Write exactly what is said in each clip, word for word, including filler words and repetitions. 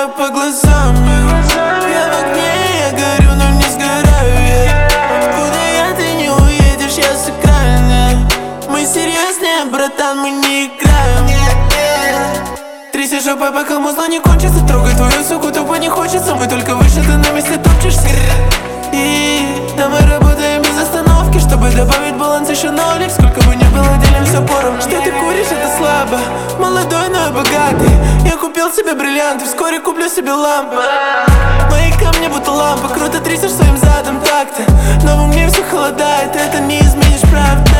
знаю по глазам. Я в огне, я горю, но не сгораю я. Куда я, ты не уедешь, я сыграю. Мы серьезнее, братан, мы не играем. Трясешь жопой, пока музло не кончится. Трогай твою суку, тупо не хочется. Мы только выше, ты на месте топчешься. И да, мы работаем без остановки, чтобы добавить баланс еще нолик. Сколько бы ни было, делим все поровну. Что ты куришь, это слабо. Молодой, но я богатый. Я купил себе бриллианты, вскоре куплю себе лампы. Мои камни будто лампы. Круто трясешь своим задом так-то. Но во мне все холодает, это не изменишь, правда.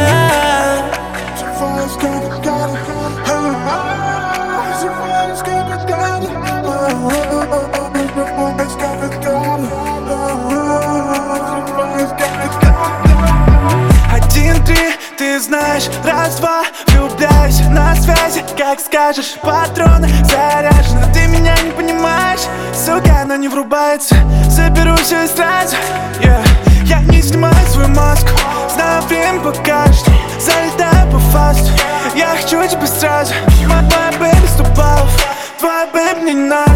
Один-три, ты знаешь, раз-два, влюбляюсь на связи, как скажешь, патроны заряжены. Ты меня не понимаешь, сука, она не врубается. Заберу все и сразу, yeah. Я не снимаю свою маску, знаю, время покажет. Залетаю по фасту, я хочу тебя сразу. Моя бэби сто баллов, твоя бэби мне не надо.